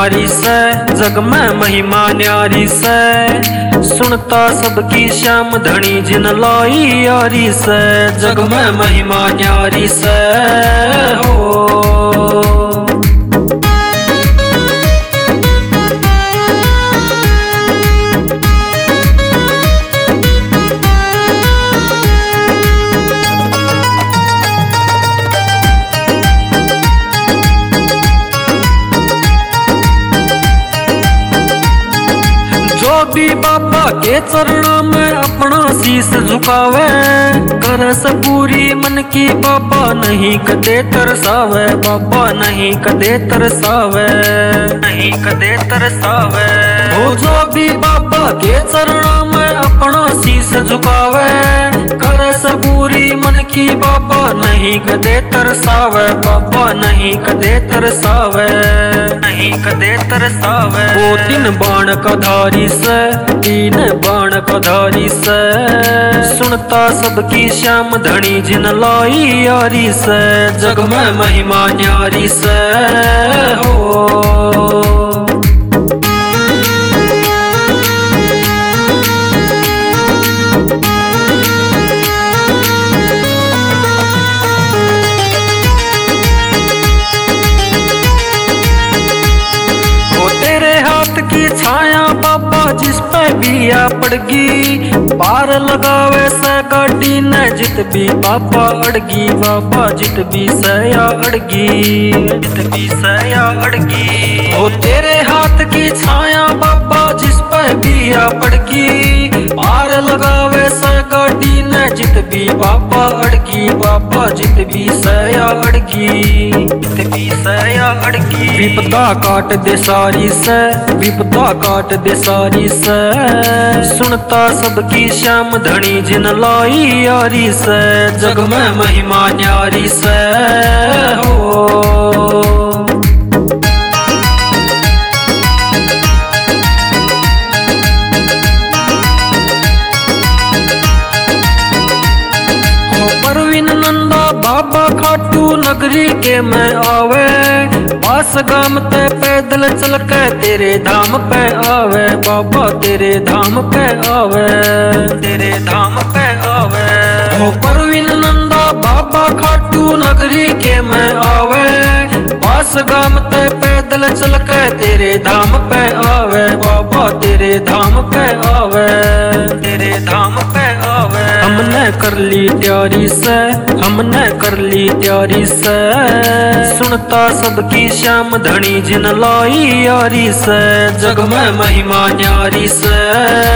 न्यारी से, जग में महिमा न्यारी से। सुनता सबकी श्याम धनी जिन लाई यारी से, जग में महिमा न्यारी से हो। जो भी बाबा के चरणों में अपना शीश झुकावे, कर से पूरी मन की बाबा नहीं कदे तरसावे, बाबा नहीं कदे तरसावे, नहीं कदे तरसावे। वो जो भी बाबा के चरणों में अपना शीश झुकावे, कर से पूरी मन की बाबा नहीं कदे तरसावे, बाबा नहीं कदे तरसावे, नहीं कदे तरसावे। वो तीन बाण का धारी से, तीन बाण का धारी से। सुनता सबकी श्याम धनी जिन लाई यारी से, जग में महिमा न्यारी से हो। की छाया बाबा जिस पे भी आ पड़गी, पार लगावे से गाड़ी न जित भी बाबा अड़गी, बाबा जित भी सया अड़गी, जित भी सया अड़गी। ओ तेरे हाथ की छाया बाबा जिस पे भी आ पड़गी, पार लगावे से गाड़ी न जित भी बाबा अड़गी, बाबा जित भी सया अड़गी, जित भी सया अड़गी। विपदा काट दे सारी से, विपदा काट दे सारी से। सुनता सबकी श्याम धनी जिन लाई यारी से, जग में महिमा न्यारी से हो। परवीन नंदा बाबा खाटू नगरी के में आवे, पास गाम ते पैदल चल के तेरे धाम पे आवे, बाबा तेरे धाम पे आवे, तेरे धाम पे आवे। ओ परवीन नंदा बाबा खाटू नगरी के में आवे, पास गाम ते पैदल चल के तेरे धाम पे आवे, बाबा तेरे धाम पे आवे, तेरे धाम पे आवे। हमने कर ली तैयारी से, हमने कर ली तैयारी से। सुनता सबकी श्याम धनी जिन लाई यारी से, जग में महिमा न्यारी से।